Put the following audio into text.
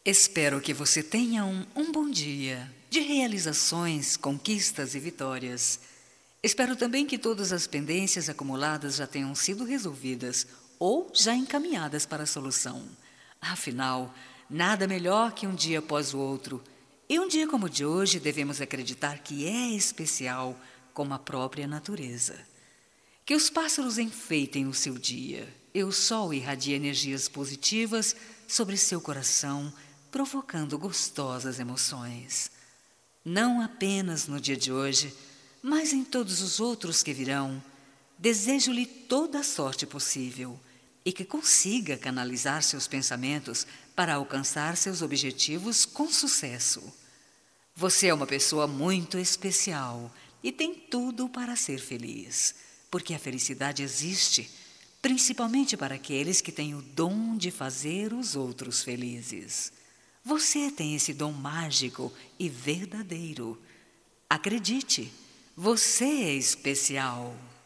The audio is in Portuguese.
Espero que você tenha um bom dia de realizações, conquistas e vitórias. Espero também que todas as pendências acumuladas já tenham sido resolvidas ou já encaminhadas para a solução. Afinal, nada melhor que um dia após o outro. E um dia como o de hoje devemos acreditar que é especial como a própria natureza. Que os pássaros enfeitem o seu dia e o sol irradie energias positivas sobre seu coração, provocando gostosas emoções. Não apenas no dia de hoje, mas em todos os outros que virão, desejo-lhe toda a sorte possível e que consiga canalizar seus pensamentos para alcançar seus objetivos com sucesso. Você é uma pessoa muito especial e tem tudo para ser feliz, porque a felicidade existe, principalmente para aqueles que têm o dom de fazer os outros felizes. Você tem esse dom mágico e verdadeiro. Acredite, você é especial.